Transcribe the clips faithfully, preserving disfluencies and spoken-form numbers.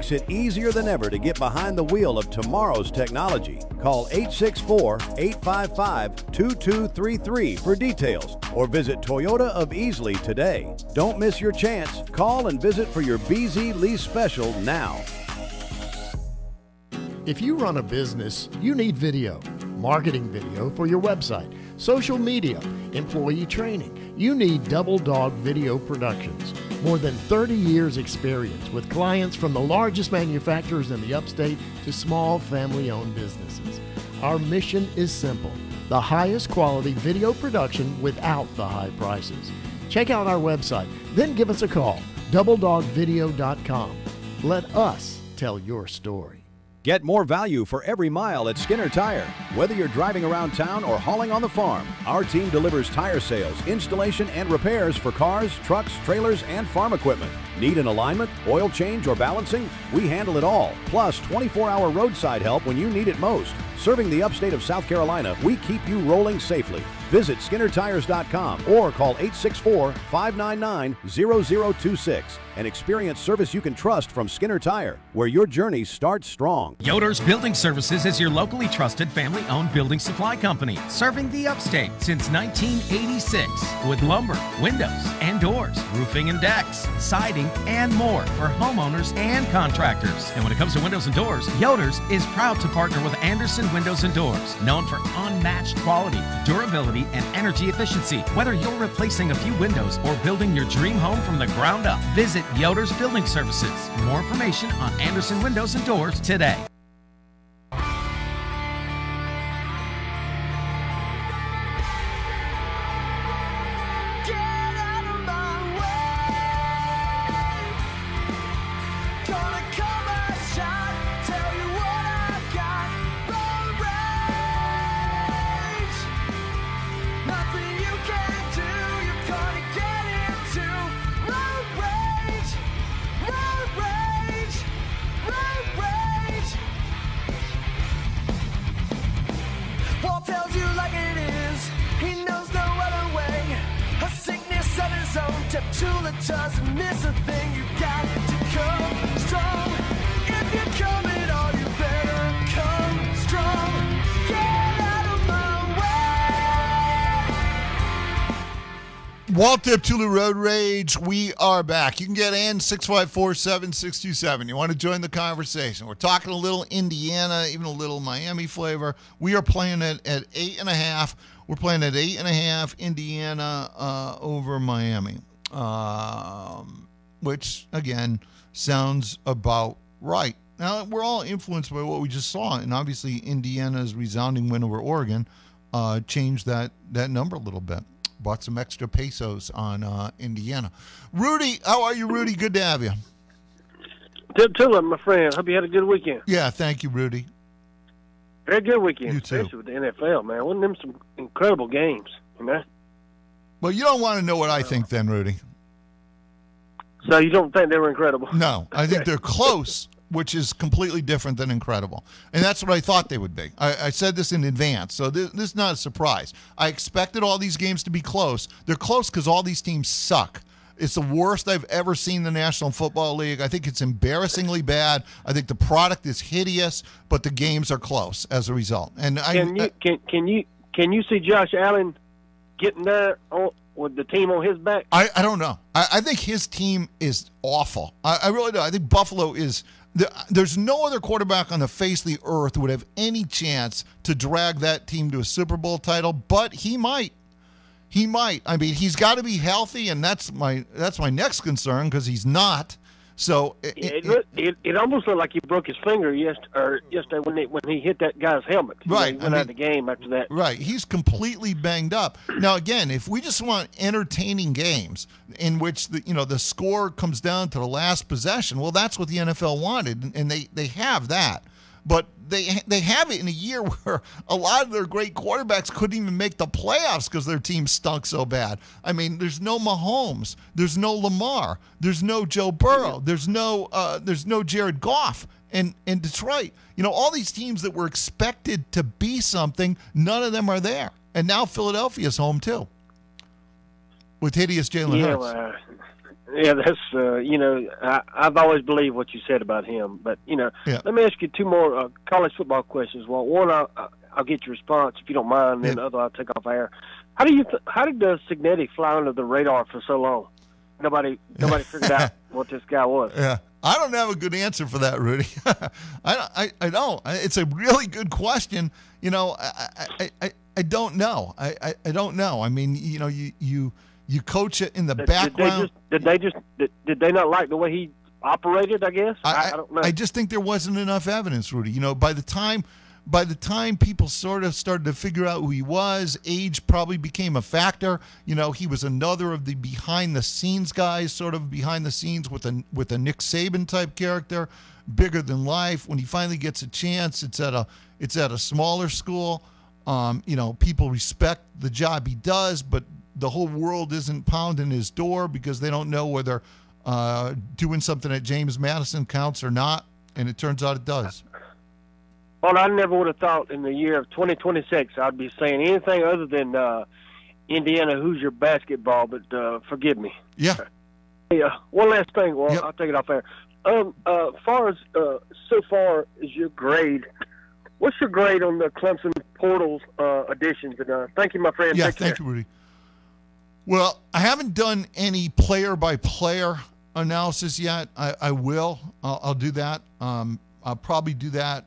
makes it easier than ever to get behind the wheel of tomorrow's technology. Call eight six four, eight five five, two two three three for details or visit Toyota of Easley today. Don't miss your chance. Call and visit for your B Z lease special now. If you run a business, you need video, marketing video for your website, social media, employee training. You need Double Dog Video Productions. More than thirty years experience with clients from the largest manufacturers in the upstate to small family-owned businesses. Our mission is simple: the highest quality video production without the high prices. Check out our website, then give us a call, double dog video dot com. Let us tell your story. Get more value for every mile at Skinner Tire. Whether you're driving around town or hauling on the farm, our team delivers tire sales, installation, and repairs for cars, trucks, trailers, and farm equipment. Need an alignment, oil change, or balancing? We handle it all. Plus twenty-four hour roadside help when you need it most. Serving the upstate of South Carolina, we keep you rolling safely. Visit skinner tires dot com or call eight six four, five nine nine, zero zero two six and experience service you can trust from Skinner Tire, where your journey starts strong. Yoder's Building Services is your locally trusted family-owned building supply company, serving the upstate since nineteen eighty-six with lumber, windows, and doors, roofing and decks, siding, and more for homeowners and contractors. And when it comes to windows and doors, Yoder's is proud to partner with Anderson Windows and Doors, known for unmatched quality, durability, and energy efficiency. Whether you're replacing a few windows or building your dream home from the ground up, visit Yoder's Building Services. For more information on Anderson Windows and Doors today. Doesn't miss a thing. You got to come strong. If you're coming on, you better come strong. Get out of my way. Walt Dip Tulu Road Rage, we are back. You can get in six five four, seven six two seven. You want to join the conversation. We're talking a little Indiana, even a little Miami flavor. We are playing it at eight and a half. We're playing at eight and a half Indiana uh, over Miami. Um, which, again, sounds about right. Now, we're all influenced by what we just saw, and obviously Indiana's resounding win over Oregon uh, changed that, that number a little bit. Bought some extra pesos on uh, Indiana. Rudy, how are you, Rudy? Good to have you. Tula, my friend. Hope you had a good weekend. Yeah, thank you, Rudy. Very good weekend, You too. especially with the N F L, man. Wasn't them some incredible games, you know? Well, you don't want to know what I think then, Rudy. So you don't think they were incredible? No, I think they're close, which is completely different than incredible. And that's what I thought they would be. I, I said this in advance, so this, this is not a surprise. I expected all these games to be close. They're close because all these teams suck. It's the worst I've ever seen the National Football League. I think it's embarrassingly bad. I think the product is hideous, but the games are close as a result. And I, Can you can can you can you see Josh Allen getting there on, with the team on his back? I, I don't know. I, I think his team is awful. I, I really do. I think Buffalo is the, – there's no other quarterback on the face of the earth who would have any chance to drag that team to a Super Bowl title, but he might. He might. I mean, he's got to be healthy, and that's my that's my next concern because he's not. So it it, it, it, it almost looked like he broke his finger yesterday, or yesterday when he, when he hit that guy's helmet. You right. know, he went I mean, out of the game after that. Right. He's completely banged up. Now, again, if we just want entertaining games in which the you know the score comes down to the last possession, well, that's what the N F L wanted, and they, they have that. But they they have it in a year where a lot of their great quarterbacks couldn't even make the playoffs because their team stunk so bad. I mean, there's no Mahomes, there's no Lamar, there's no Joe Burrow, there's no uh, there's no Jared Goff in, in Detroit. You know, all these teams that were expected to be something, none of them are there. And now Philadelphia's home too, with hideous Jalen yeah, Hurts. well, Yeah, that's uh, you know I, I've always believed what you said about him. But you know, Yeah. let me ask you two more uh, college football questions. Well, one I'll, I'll get your response if you don't mind, and then Yeah. the other I'll take off air. How do you th- how did the Cignetti fly under the radar for so long? Nobody nobody figured out what this guy was. Yeah, I don't have a good answer for that, Rudy. I, I I don't. It's a really good question. You know, I I, I, I don't know. I, I, I don't know. I mean, you know, you you you coach it in the Did, background. did they just did they just did, did they not like the way he operated? I guess I, I don't know. I just think there wasn't enough evidence, Rudy. You know, by the time by the time people sort of started to figure out who he was, age probably became a factor. You know, he was another of the behind the scenes guys, sort of behind the scenes with a with a Nick Saban type character, bigger than life. When he finally gets a chance, it's at a it's at a smaller school. Um, you know, people respect the job he does, but the whole world isn't pounding his door because they don't know whether uh, doing something at James Madison counts or not. And it turns out it does. Well, I never would have thought in the year of twenty twenty-six I'd be saying anything other than uh, Indiana Hoosier basketball, but uh, forgive me. Yeah. Hey, uh, one last thing. Well, Yep. I'll take it off air. Um, uh, far as uh, so far as your grade, what's your grade on the Clemson portals uh, additions? And uh, thank you, my friend. Yeah, Take thank care. you, Rudy. Well, I haven't done any player-by-player analysis yet. I, I will. I'll, I'll do that. Um, I'll probably do that.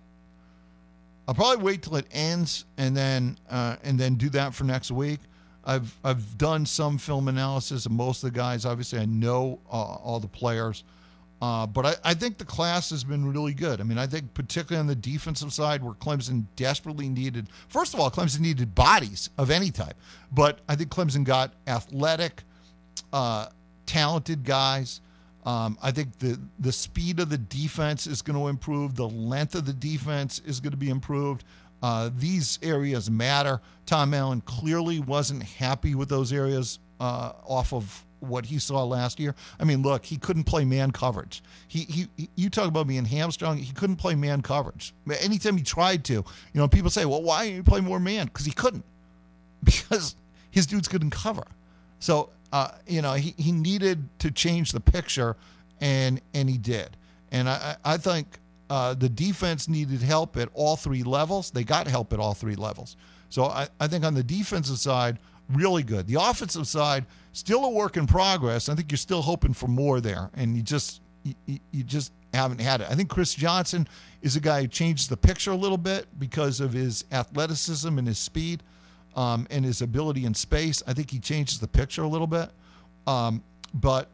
I'll probably wait till it ends and then uh, and then do that for next week. I've I've done some film analysis of most of the guys. Obviously, I know uh, all the players. Uh, but I, I think the class has been really good. I mean, I think particularly on the defensive side where Clemson desperately needed, first of all, Clemson needed bodies of any type. But I think Clemson got athletic, uh, talented guys. Um, I think the, the speed of the defense is going to improve. The length of the defense is going to be improved. Uh, these areas matter. Tom Allen clearly wasn't happy with those areas uh, off of what he saw last year. I mean, look, he couldn't play man coverage. He, he, he you talk about being hamstrung. He couldn't play man coverage. Anytime he tried to, you know, people say, well, why didn't you play more man? Because he couldn't. Because his dudes couldn't cover. So, uh, you know, he, he needed to change the picture, and and he did. And I, I think uh, the defense needed help at all three levels. They got help at all three levels. So I, I think on the defensive side, really good. The offensive side, still a work in progress. I think you're still hoping for more there, and you just you, you just haven't had it. I think Chris Johnson is a guy who changes the picture a little bit because of his athleticism and his speed. Um, and his ability in space. I think he changes the picture a little bit. Um, but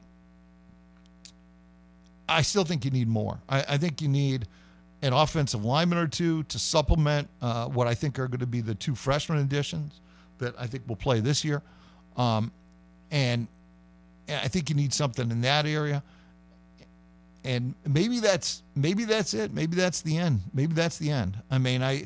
I still think you need more. I, I think you need an offensive lineman or two to supplement uh, what I think are going to be the two freshman additions that I think will play this year. Um, and, and I think you need something in that area. And maybe that's maybe that's it. Maybe that's the end. Maybe that's the end. I mean, I...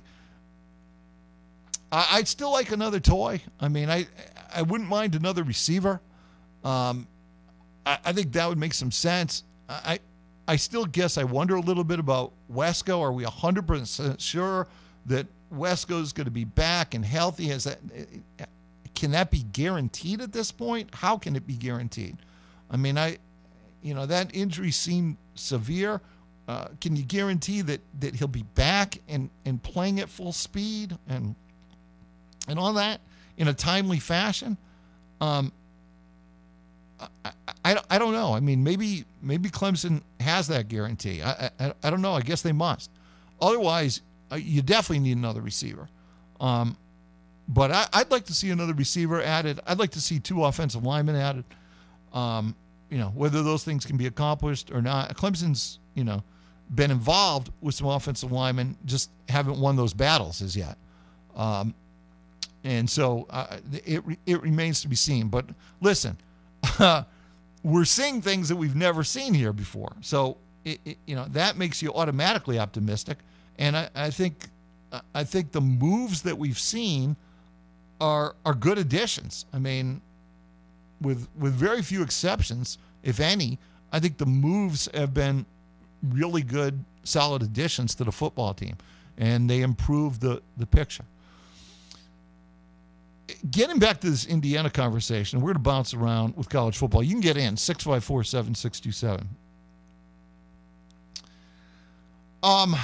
I'd still like another toy. I mean, I I wouldn't mind another receiver. Um, I, I think that would make some sense. I I still guess I wonder a little bit about Wesco. Are we one hundred percent sure that Wesco is going to be back and healthy? Has that, can that be guaranteed at this point? How can it be guaranteed? I mean, I, you know, that injury seemed severe. Uh, can you guarantee that that he'll be back and, and playing at full speed and and all that in a timely fashion? Um, I, I, I don't know. I mean, maybe maybe Clemson has that guarantee. I I, I don't know. I guess they must. Otherwise, uh, you definitely need another receiver. Um, but I, I'd like to see another receiver added. I'd like to see two offensive linemen added. Um, you know, whether those things can be accomplished or not. Clemson's, you know, been involved with some offensive linemen, just haven't won those battles as yet. Um, And so uh, it it remains to be seen. But listen, uh, we're seeing things that we've never seen here before. So it, it, you know, that makes you automatically optimistic. And I, I think I think the moves that we've seen are are good additions. I mean, with with very few exceptions, if any, I think the moves have been really good, solid additions to the football team, and they improve the the picture. getting back to this Indiana conversation, we're going to bounce around with college football. You can get in, six five four, seven six two seven. Um,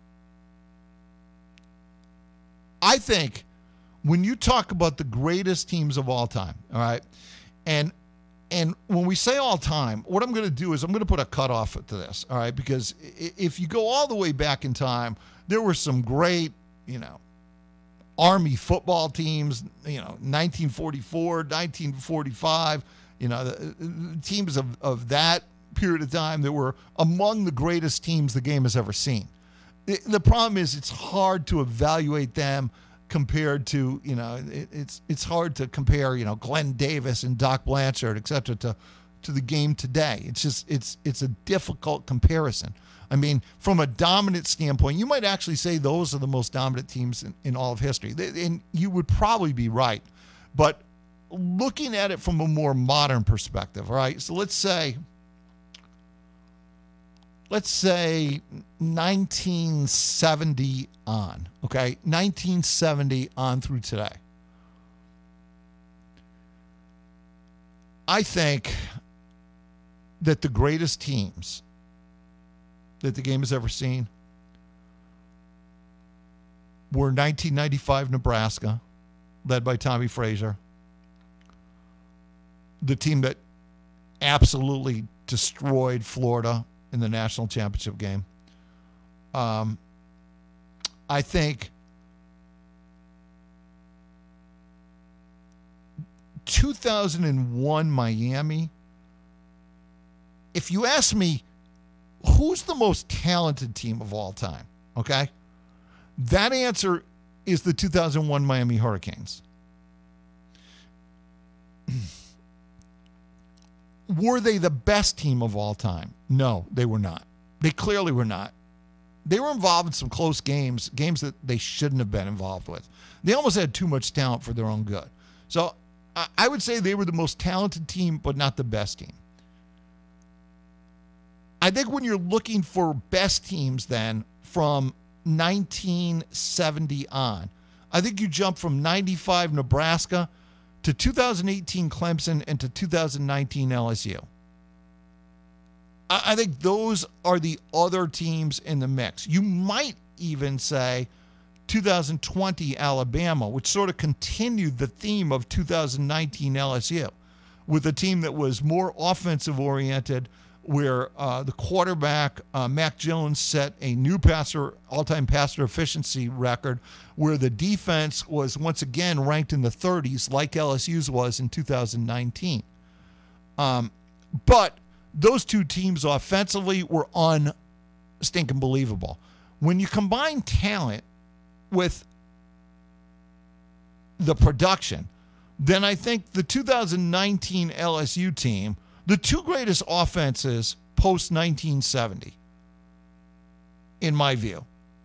I think when you talk about the greatest teams of all time, all right, and and when we say all time, what I'm going to do is I'm going to put a cutoff to this, all right, because if you go all the way back in time, there were some great, you know, Army football teams, you know, nineteen forty-four, nineteen forty-five, you know, the, the teams of, of that period of time that were among the greatest teams the game has ever seen. The, the problem is it's hard to evaluate them compared to, you know, it, it's it's hard to compare, you know, Glenn Davis and Doc Blanchard, et cetera, to, to the game today. It's just, it's it's a difficult comparison. I mean, from a dominant standpoint, you might actually say those are the most dominant teams in, in all of history. And you would probably be right. But looking at it from a more modern perspective, all right? So let's say, let's say nineteen seventy on, okay? nineteen seventy on through today. I think that the greatest teams that the game has ever seen were nineteen ninety-five Nebraska, led by Tommy Frazier, the team that absolutely destroyed Florida in the national championship game. Um, I think two thousand one Miami, if you ask me, who's the most talented team of all time? Okay. That answer is the two thousand one Miami Hurricanes. Were they the best team of all time? No, they were not. They clearly were not. They were involved in some close games, games that they shouldn't have been involved with. They almost had too much talent for their own good. So I would say they were the most talented team, but not the best team. I think when you're looking for best teams then from nineteen seventy on, I think you jump from ninety-five Nebraska to two thousand eighteen Clemson and to two thousand nineteen L S U. I, I think those are the other teams in the mix. You might even say two thousand twenty Alabama, which sort of continued the theme of two thousand nineteen L S U with a team that was more offensive oriented, where uh, the quarterback, uh, Mac Jones, set a new passer, all-time passer efficiency record, where the defense was once again ranked in the thirties, like L S U's was in two thousand nineteen. Um, but those two teams offensively were un-stinking believable. When you combine talent with the production, then I think the two thousand nineteen L S U team, the two greatest offenses post nineteen seventy, in my view,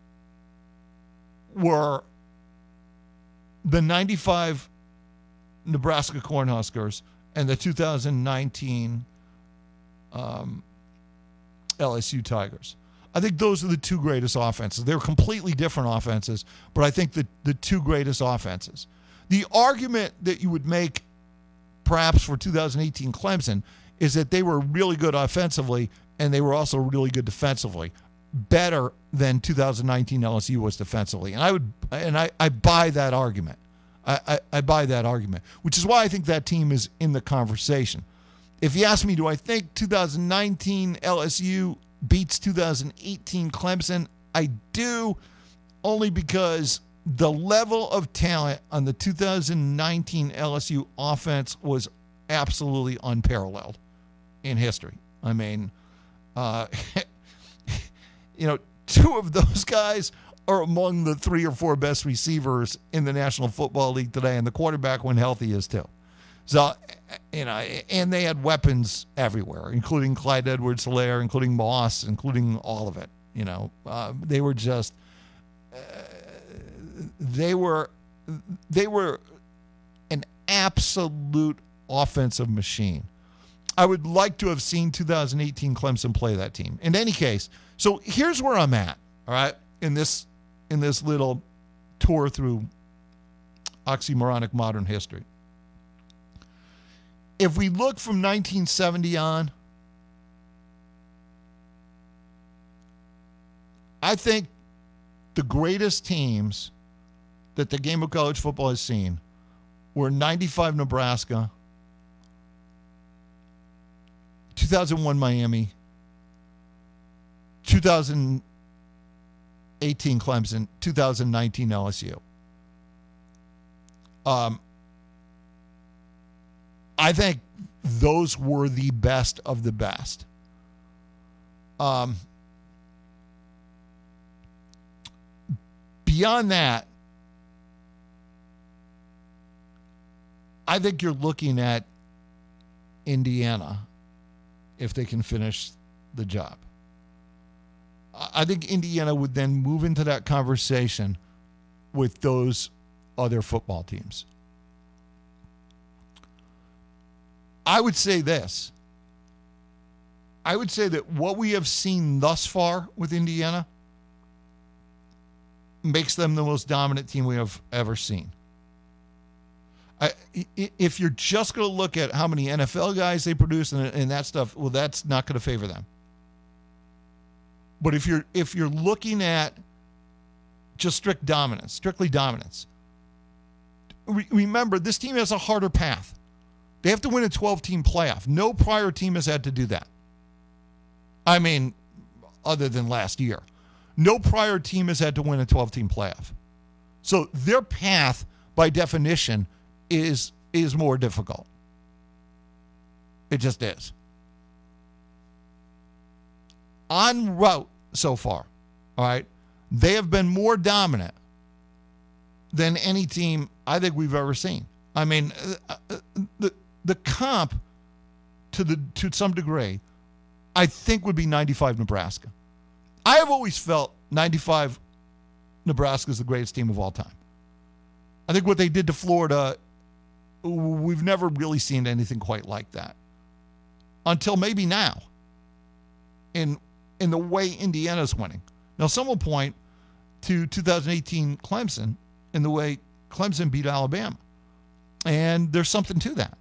were the ninety-five Nebraska Cornhuskers and the two thousand nineteen um, L S U Tigers. I think those are the two greatest offenses. They're completely different offenses, but I think the, the two greatest offenses. The argument that you would make perhaps for two thousand eighteen Clemson is that they were really good offensively and they were also really good defensively, better than two thousand nineteen L S U was defensively. And I would, and I, I buy that argument. I, I, I buy that argument, which is why I think that team is in the conversation. If you ask me, do I think two thousand nineteen L S U beats two thousand eighteen Clemson? I do, only because the level of talent on the two thousand nineteen L S U offense was absolutely unparalleled in history. I mean, uh, you know, two of those guys are among the three or four best receivers in the National Football League today, and the quarterback, when healthy, is too. So, you know, and they had weapons everywhere, including Clyde Edwards-Helaire, including Moss, including all of it. You know, uh, they were just, uh, they were, they were an absolute offensive machine. I would like to have seen two thousand eighteen Clemson play that team. In any case, so here's where I'm at, all right, in this in this little tour through oxymoronic modern history. If we look from nineteen seventy on, I think the greatest teams that the game of college football has seen were ninety-five Nebraska, two thousand one Miami, two thousand eighteen Clemson, two thousand nineteen L S U. Um, I think those were the best of the best. Um, beyond that, I think you're looking at Indiana if they can finish the job. I think Indiana would then move into that conversation with those other football teams. I would say this. I would say that what we have seen thus far with Indiana makes them the most dominant team we have ever seen. I, if you're just going to look at how many N F L guys they produce and, and that stuff, well, that's not going to favor them. But if you're if you're looking at just strict dominance, strictly dominance, re- remember this team has a harder path. They have to win a twelve-team playoff. No prior team has had to do that. I mean, other than last year. No prior team has had to win a twelve-team playoff. So their path, by definition, is is more difficult. It just is. En route so far, all right, they have been more dominant than any team I think we've ever seen. I mean, uh, uh, the the comp to the to some degree, I think would be ninety-five Nebraska. I have always felt ninety-five Nebraska is the greatest team of all time. I think what they did to Florida, we've never really seen anything quite like that until maybe now. In in the way Indiana's winning. Now, some will point to two thousand eighteen Clemson in the way Clemson beat Alabama. And there's something to that.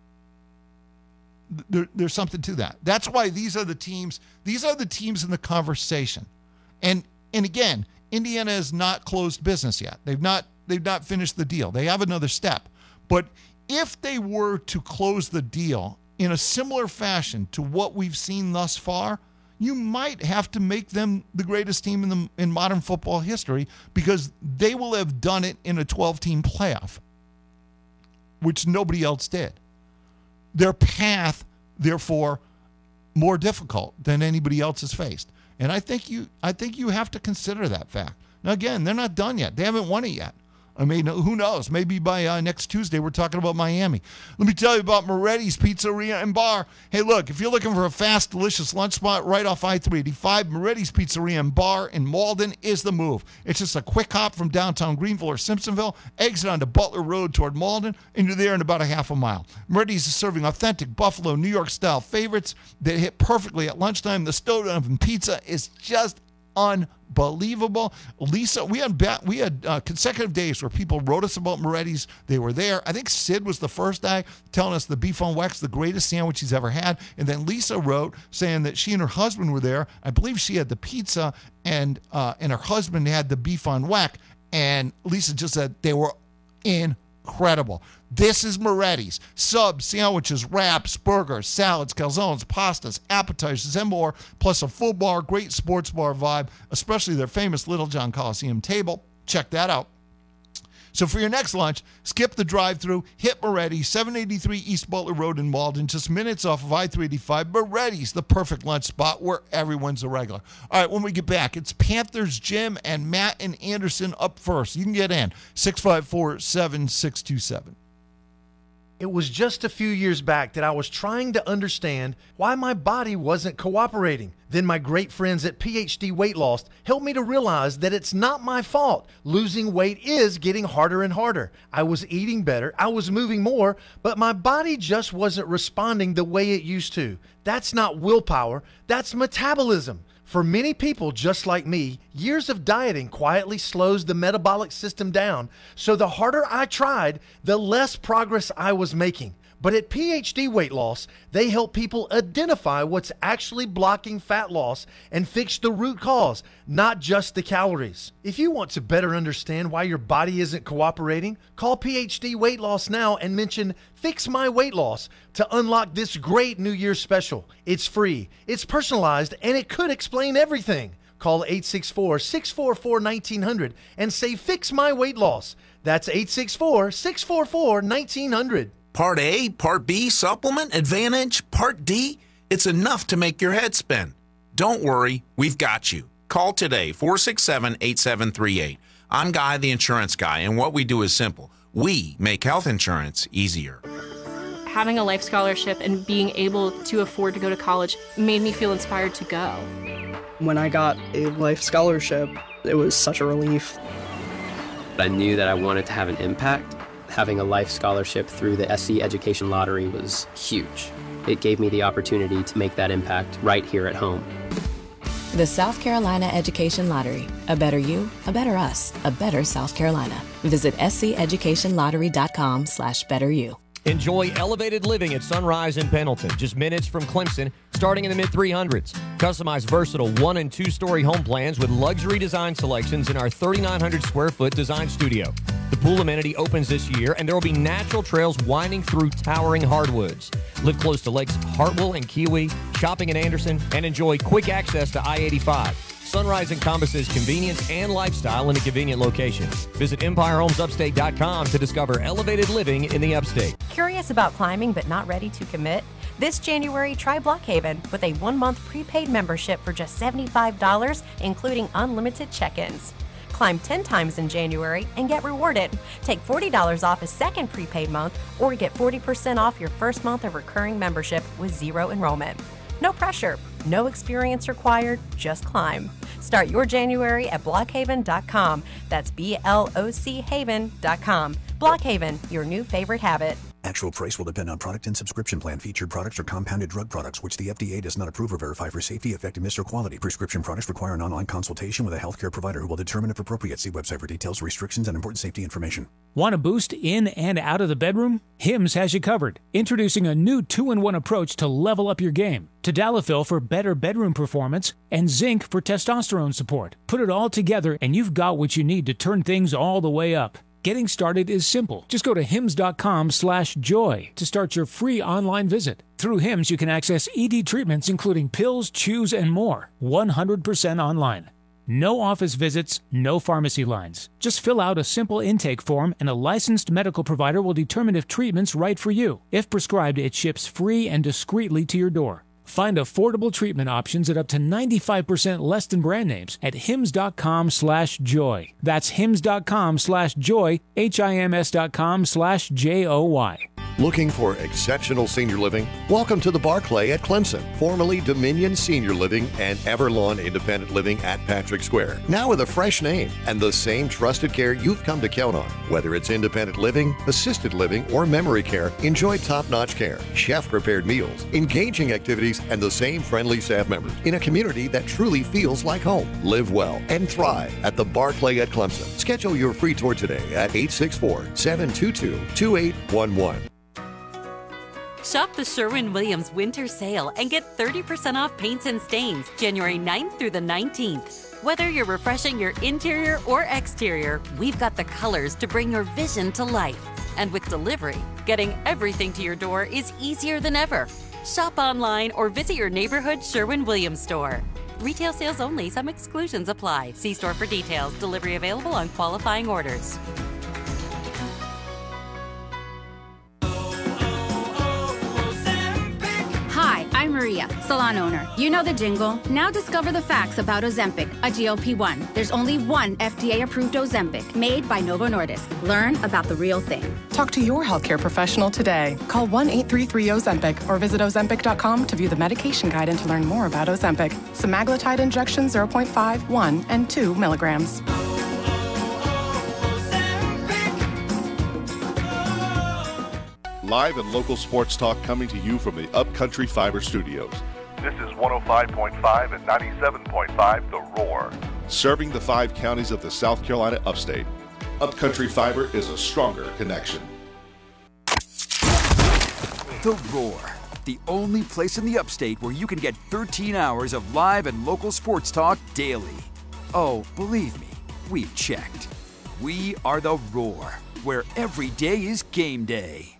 There, there's something to that. That's why these are the teams, these are the teams in the conversation. And and again, Indiana has not closed business yet. They've not they've not finished the deal. They have another step. But if they were to close the deal in a similar fashion to what we've seen thus far, you might have to make them the greatest team in the in modern football history because they will have done it in a twelve-team playoff, which nobody else did. Their path, therefore, more difficult than anybody else has faced. And I think you I think you have to consider that fact. Now, again, they're not done yet. They haven't won it yet. I mean, who knows? Maybe by uh, next Tuesday, we're talking about Miami. Let me tell you about Moretti's Pizzeria and Bar. Hey, look, if you're looking for a fast, delicious lunch spot right off I three eighty-five, Moretti's Pizzeria and Bar in Malden is the move. It's just a quick hop from downtown Greenville or Simpsonville, exit onto Butler Road toward Malden, and you're there in about a half a mile. Moretti's is serving authentic Buffalo, New York-style favorites that hit perfectly at lunchtime. The stove oven pizza is just unbelievable. Lisa, we had ba- we had uh, consecutive days where people wrote us about Moretti's. They were there. I think Sid was the first guy telling us the beef on wax, the greatest sandwich he's ever had. And then Lisa wrote saying that she and her husband were there. I believe she had the pizza and uh, and her husband had the beef on wax. And Lisa just said they were incredible. This is Moretti's. Subs, sandwiches, wraps, burgers, salads, calzones, pastas, appetizers, and more, plus a full bar, great sports bar vibe, especially their famous Little John Coliseum table. Check that out. So for your next lunch, skip the drive-thru, hit Moretti's, seven eighty-three East Butler Road in Malden, just minutes off of I three eighty-five. Moretti's, the perfect lunch spot where everyone's a regular. All right, when we get back, it's Panthers Jim and Matt and Anderson up first. You can get in, six five four, seven six two seven. It was just a few years back that I was trying to understand why my body wasn't cooperating. Then my great friends at P H D Weight Loss helped me to realize that it's not my fault. Losing weight is getting harder and harder. I was eating better, I was moving more, but my body just wasn't responding the way it used to. That's not willpower, that's metabolism. For many people just like me, years of dieting quietly slows the metabolic system down, so the harder I tried, the less progress I was making. But at P H D Weight Loss, they help people identify what's actually blocking fat loss and fix the root cause, not just the calories. If you want to better understand why your body isn't cooperating, call P H D Weight Loss now and mention Fix My Weight Loss to unlock this great New Year's special. It's free, it's personalized, and it could explain everything. Call eight six four, six four four, one nine zero zero and say Fix My Weight Loss. That's eight six four, six four four, one nine zero zero. Part A, Part B, Supplement, Advantage, Part D. It's enough to make your head spin. Don't worry, we've got you. Call today, four six seven, eight seven three eight. I'm Guy, the insurance guy, and what we do is simple. We make health insurance easier. Having a life scholarship and being able to afford to go to college made me feel inspired to go. When I got a life scholarship, it was such a relief. I knew that I wanted to have an impact. Having a life scholarship through the S C Education Lottery was huge. It gave me the opportunity to make that impact right here at home. The South Carolina Education Lottery. A better you, a better us, a better South Carolina. Visit sceducationlottery.com slash better you. Enjoy elevated living at Sunrise in Pendleton, just minutes from Clemson, starting in the mid three hundreds. Customize versatile one- and two-story home plans with luxury design selections in our thirty-nine hundred square foot design studio. The pool amenity opens this year, and there will be natural trails winding through towering hardwoods. Live close to Lakes Hartwell and Kiwi, shopping in Anderson, and enjoy quick access to I eighty-five. Sunrise encompasses convenience and lifestyle in a convenient location. Visit empire homes upstate dot com to discover elevated living in the upstate. Curious about climbing but not ready to commit? This January, try Blockhaven with a one-month prepaid membership for just seventy-five dollars, including unlimited check-ins. Climb ten times in January and get rewarded. Take forty dollars off a second prepaid month or get forty percent off your first month of recurring membership with zero enrollment. No pressure, no experience required, just climb. Start your January at blockhaven dot com. That's B L O C haven dot com. Blockhaven, your new favorite habit. Actual price will depend on product and subscription plan. Featured products are compounded drug products, which the F D A does not approve or verify for safety, effectiveness, or quality. Prescription products require an online consultation with a healthcare provider who will determine if appropriate. See website for details, restrictions, and important safety information. Want a boost in and out of the bedroom? Hims has you covered. Introducing a new two in one approach to level up your game. Tadalafil for better bedroom performance and zinc for testosterone support. Put it all together and you've got what you need to turn things all the way up. Getting started is simple. Just go to hims dot com slash joy to start your free online visit. Through Hims, you can access E D treatments including pills, chews, and more. one hundred percent online. No office visits, no pharmacy lines. Just fill out a simple intake form and a licensed medical provider will determine if treatment's right for you. If prescribed, it ships free and discreetly to your door. Find affordable treatment options at up to ninety-five percent less than brand names at hims dot com slash joy. That's hims dot com slash joy, H I M S dot com slash J O Y. Looking for exceptional senior living? Welcome to the Barclay at Clemson, formerly Dominion Senior Living and Everlawn Independent Living at Patrick Square. Now with a fresh name and the same trusted care you've come to count on. Whether it's independent living, assisted living, or memory care, enjoy top-notch care, chef-prepared meals, engaging activities, and the same friendly staff members in a community that truly feels like home. Live well and thrive at the Barclay at Clemson. Schedule your free tour today at eight six four, seven two two, two eight one one. Shop the Sherwin-Williams Winter Sale and get thirty percent off paints and stains January ninth through the nineteenth. Whether you're refreshing your interior or exterior, we've got the colors to bring your vision to life. And with delivery, getting everything to your door is easier than ever. Shop online or visit your neighborhood Sherwin-Williams store. Retail sales only. Some exclusions apply. See store for details. Delivery available on qualifying orders. Hi, I'm Maria, salon owner. You know the jingle. Now discover the facts about Ozempic, a G L P one. There's only one F D A-approved Ozempic, made by Novo Nordisk. Learn about the real thing. Talk to your healthcare professional today. Call one eight three three Ozempic or visit ozempic dot com to view the medication guide and to learn more about Ozempic. Semaglutide injection zero point five, one, and two milligrams. Live and local sports talk coming to you from the Upcountry Fiber Studios. This is one oh five point five and ninety-seven point five The Roar. Serving the five counties of the South Carolina upstate. Upcountry Fiber is a stronger connection. The Roar, the only place in the upstate where you can get thirteen hours of live and local sports talk daily. Oh, believe me, we've checked. We are The Roar, where every day is game day.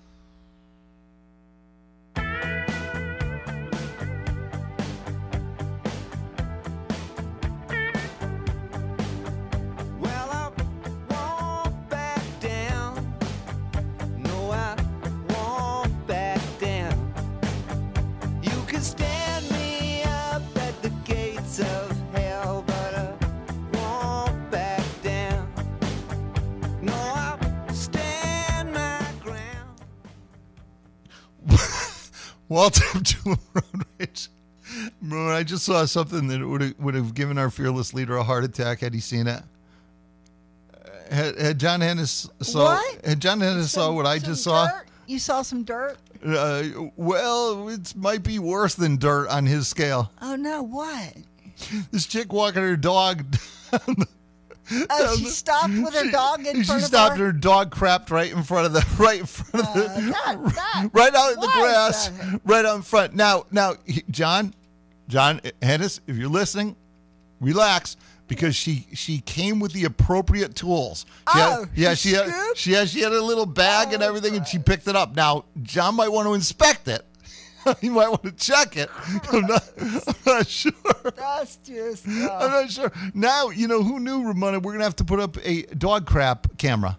Welcome to Road Rage. Remember, I just saw something that would have, would have given our fearless leader a heart attack had he seen it. Uh, Had, had John Hennis saw What? had John Hennis saw what I just saw? Dirt? You saw some dirt? Uh, well, it might be worse than dirt on his scale. Oh no, what? This chick walking her dog. Oh, she stopped with her dog in She front stopped of her? her dog crapped right in front of the right in front of the that, that, right out in the why is grass, that? right out in front. Now, now, he- John, John Hennis, if you're listening, relax because she she came with the appropriate tools. She had- Oh, yeah, she she had, scooped? she had she had a little bag and everything, and she picked it up. Now, John might want to inspect it. He might want to check it. I'm not, I'm not sure. That's just. I'm Uh, not sure. Now, you know, who knew, Ramona, we're going to have to put up a dog crap camera.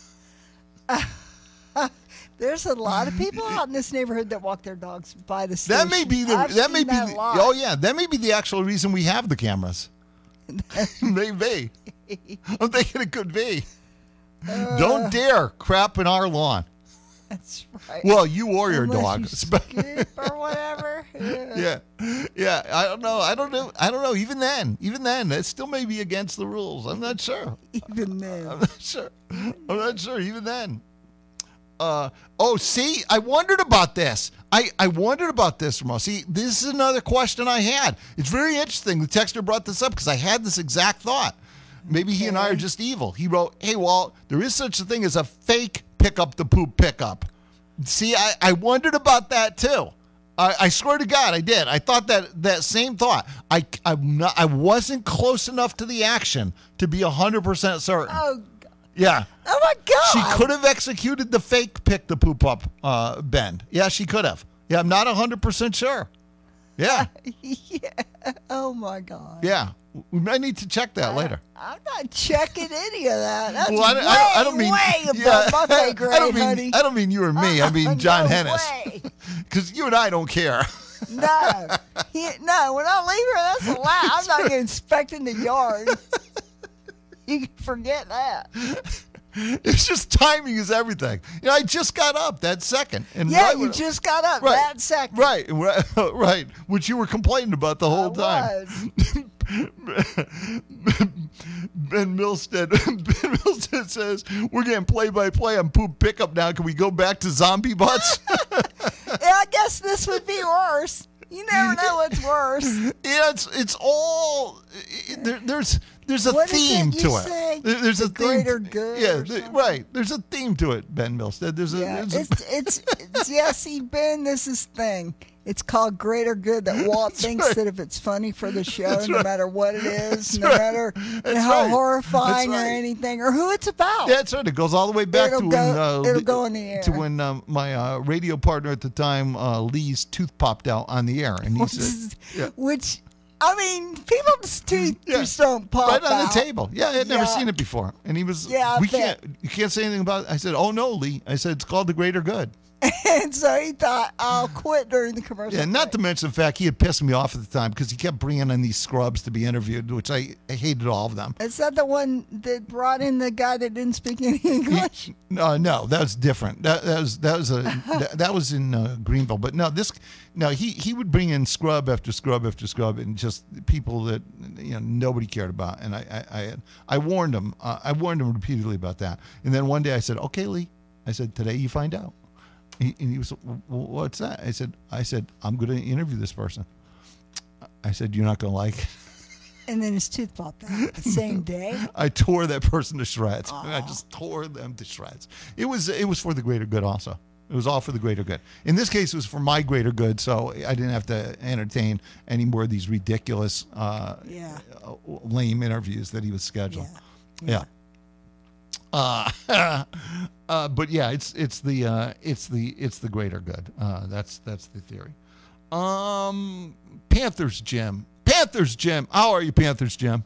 there's a lot of people out in this neighborhood that walk their dogs by the station. That may be the I've that may seen be that the, a lot. oh yeah, that may be the actual reason we have the cameras. Maybe. I'm thinking it could be. Uh, Don't dare crap in our lawn. That's right. Well, you or your Unless dog. you skip or whatever. yeah. Yeah, I don't know. I don't know. I don't know. Even then, even then, that still may be against the rules. I'm not sure. Even then. I'm not sure. I'm not sure. Even then. Uh, oh, see, I wondered about this. I, I wondered about this, Ramo. See, this is another question I had. It's very interesting. The texter brought this up because I had this exact thought. Maybe he and I are just evil. He wrote, hey, Walt, there is such a thing as a fake pick up the poop pickup. See, I, I wondered about that too. I, I swear to God, I did. I thought that that same thought. I I'm not, I wasn't close enough to the action to be one hundred percent certain. Oh, Yeah. oh my God. She could have executed the fake pick the poop up uh, bend. Yeah, she could have. Yeah, I'm not one hundred percent sure. Yeah. yeah. Oh my God. Yeah. We might need to check that later. I'm not checking any of that. That's Well, I, way, don't- I, don't- I don't mean way above yeah, my pay grade, I don't mean honey. I don't mean you or me. I mean John No Hennis. way. Because you and I don't care. No, he, no. When I leave her, that's allowed. I'm not even inspecting the yard. You can forget that. It's just timing is everything. You know, I just got up that second. And Yeah, right you when- just got up right, that second. Right, right, right. Which you were complaining about the whole time. Ben Milstead, Ben Milstead says, we're getting play-by-play on poop pickup now. Can we go back to zombie butts? Yeah, I guess this would be worse. You never know what's worse. Yeah, it's it's all there, there's there's a What is theme it you to say? it. There- There's The a theme. greater good Yeah, or th- right. There's a theme to it, Ben Milstead. There's a, Yeah, there's a it's, it's it's yeah. See, Ben, this is thing. It's called greater good. That Walt thinks right. that if it's funny for the show, That's no right. matter what it is, That's no right. matter That's how right. horrifying That's or right. anything or who it's about. Yeah, that's right. It goes all the way back It'll to go- when uh, it'll go on the air. to when um, my uh, radio partner at the time, uh, Lee's tooth popped out on the air, and he said, yeah. Which, I mean, people's teeth just don't pop right on out. the table. Yeah, I had never Yeah. seen it before, and he was, Yeah, I we bet. can't, you can't say anything about it. I said, oh no, Lee. I said it's called the greater good. And so he thought, I'll quit during the commercial. Yeah, not to mention the fact he had pissed me off at the time because he kept bringing in these scrubs to be interviewed, which I, I hated all of them. Is that the one that brought in the guy that didn't speak any English? No, no, that was different. That, that was that was a that, that was in uh, Greenville. But no, this no he he would bring in scrub after scrub after scrub, and just people that you know nobody cared about. And I I I, I warned him. Uh, I warned him repeatedly about that. And then one day I said, "Okay, Lee," I said, "Today you find out." He, and he was, well, "What's that?" I said, "I said I'm going to interview this person." I said, "You're not going to like it." And then his tooth popped out the same day. I tore that person to shreds. Aww. I just tore them to shreds. It was it was for the greater good also. It was all for the greater good. In this case, it was for my greater good, so I didn't have to entertain any more of these ridiculous, uh, yeah. lame interviews that he was scheduling. Yeah. yeah. Uh, uh, but yeah, it's it's the uh, it's the it's the greater good. Uh, that's that's the theory. Um, Panthers Jim. Panthers Jim. How are you, Panthers Jim?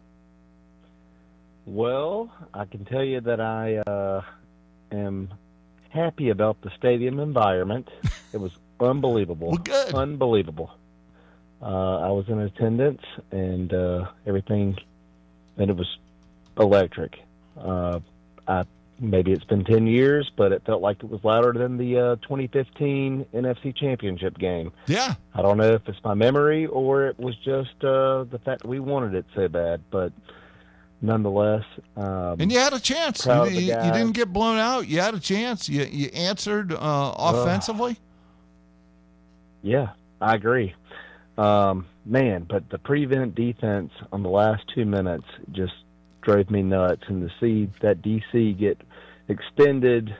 Well, I can tell you that I uh, am happy about the stadium environment. It was unbelievable. Well, good. Unbelievable. Uh, I was in attendance, and uh, everything, and it was electric. Uh, I maybe it's been ten years, but it felt like it was louder than the uh, twenty fifteen N F C Championship game. Yeah. I don't know if it's my memory or it was just uh, the fact that we wanted it so bad, but nonetheless. Um, and you had a chance. You, you, you didn't get blown out. You had a chance. You you answered uh, offensively. Uh, yeah, I agree. Um, man, but the prevent defense on the last two minutes just drove me nuts. And to see that D C get extended,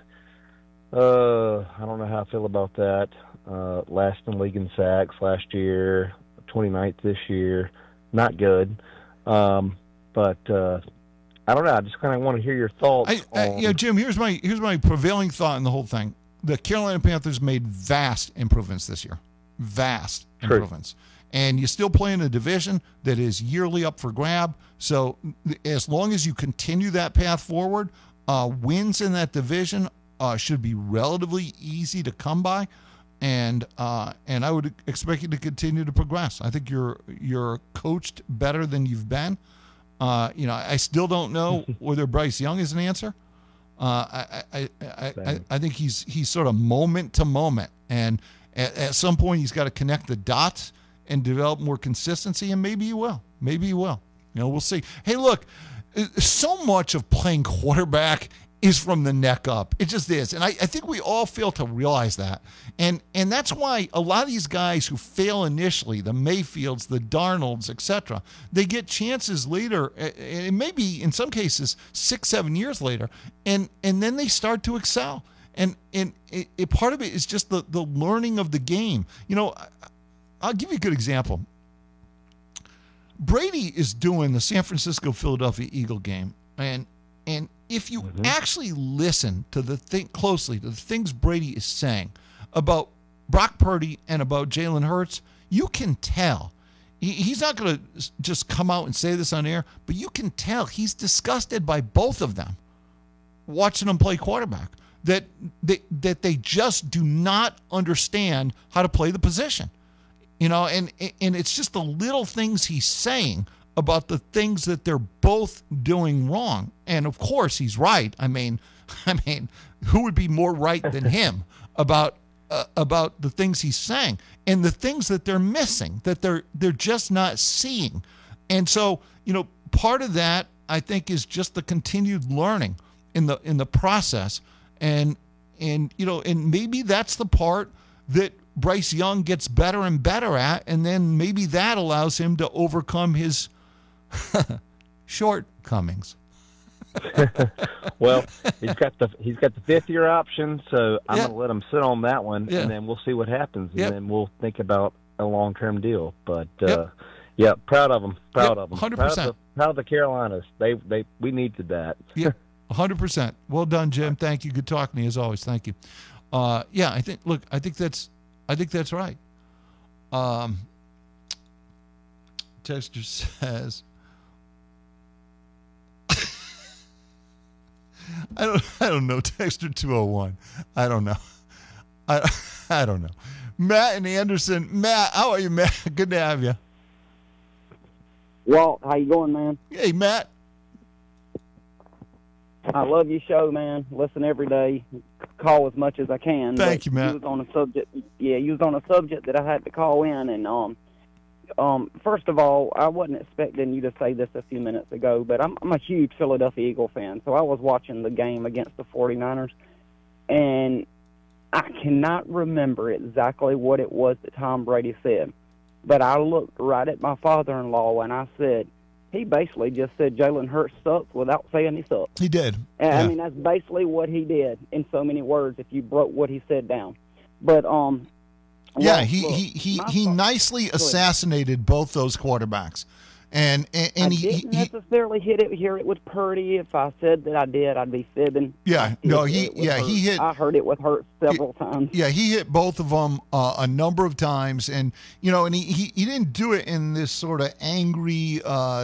uh, I don't know how I feel about that. Uh, last in league in sacks last year, twenty-ninth this year. Not good. Um, But uh, I don't know. I just kind of want to hear your thoughts. I, I, on... you know, Jim, here's my here's my prevailing thought in the whole thing. The Carolina Panthers made vast improvements this year, vast True. improvements, and you still play in a division that is yearly up for grab. So as long as you continue that path forward, uh, wins in that division uh, should be relatively easy to come by. And uh, and I would expect you to continue to progress. I think you're you're coached better than you've been. Uh, you know, I still don't know whether Bryce Young is an answer. Uh, I, I, I, I, I think he's he's sort of moment to moment, and at, at some point he's got to connect the dots and develop more consistency, and maybe he will. Maybe he will. You know, we'll see. Hey, look, so much of playing quarterback is from the neck up. It just is. And I, I think we all fail to realize that. And and that's why a lot of these guys who fail initially, the Mayfields, the Darnolds, et cetera, they get chances later, and maybe in some cases six, seven years later, and and then they start to excel. And and it, it, part of it is just the, the learning of the game. You know, I'll give you a good example. Brady is doing the San Francisco-Philadelphia Eagle game, and and if you mm-hmm. actually listen to the thing closely to the things Brady is saying about Brock Purdy and about Jalen Hurts, you can tell. He, he's not going to just come out and say this on air, but you can tell he's disgusted by both of them watching them play quarterback. That they, that they just do not understand how to play the position. You know, and and it's just the little things he's saying about the things that they're both doing wrong. And of course he's right. I mean, I mean, who would be more right than him about uh, about the things he's saying and the things that they're missing, that they're they're just not seeing. And so, you know, part of that I think is just the continued learning in the in the process. And and you know, and maybe that's the part that Bryce Young gets better and better at, and then maybe that allows him to overcome his shortcomings. Well, he's got the he's got the fifth year option, so I'm yeah. going to let him sit on that one, yeah. and then we'll see what happens, and yep. then we'll think about a long term deal. But uh, yep. yeah, proud of them, proud yep. of them, one hundred percent. Proud of, the, proud of the Carolinas. They they we needed that. Yeah, one hundred percent. Well done, Jim. Thank you. Good talking to you as always. Thank you. Uh, yeah, I think. Look, I think that's. I think that's right. Um, Texter says, I don't, I don't know. Texter two oh one. I don't know. I, I don't know. Matt and Anderson. Matt, how are you, Matt? Good to have you. Walt, how you going, man? Hey, Matt. I love your show, man. Listen every day. Call as much as I can. Thank you, Matt. You was on a subject. Yeah, you was on a subject that I had to call in, and um, um, first of all, I wasn't expecting you to say this a few minutes ago, but I'm I'm a huge Philadelphia Eagle fan, so I was watching the game against the forty-niners, and I cannot remember exactly what it was that Tom Brady said, But I looked right at my father-in-law and I said, he basically just said Jalen Hurts sucks without saying he sucks. He did. And, yeah. I mean, that's basically what he did in so many words if you broke what he said down. But, um... Yeah, well, he, look, he, he, my he fa- nicely assassinated both those quarterbacks. And and, and I he, didn't he necessarily hit it here it with Purdy. If I said that I did, I'd be fibbing. Yeah, I did no, hit he it with yeah, Hurts. he hit I heard it with Hurts several times. Yeah, he hit both of them uh, a number of times, and you know, and he, he, he didn't do it in this sort of angry, uh,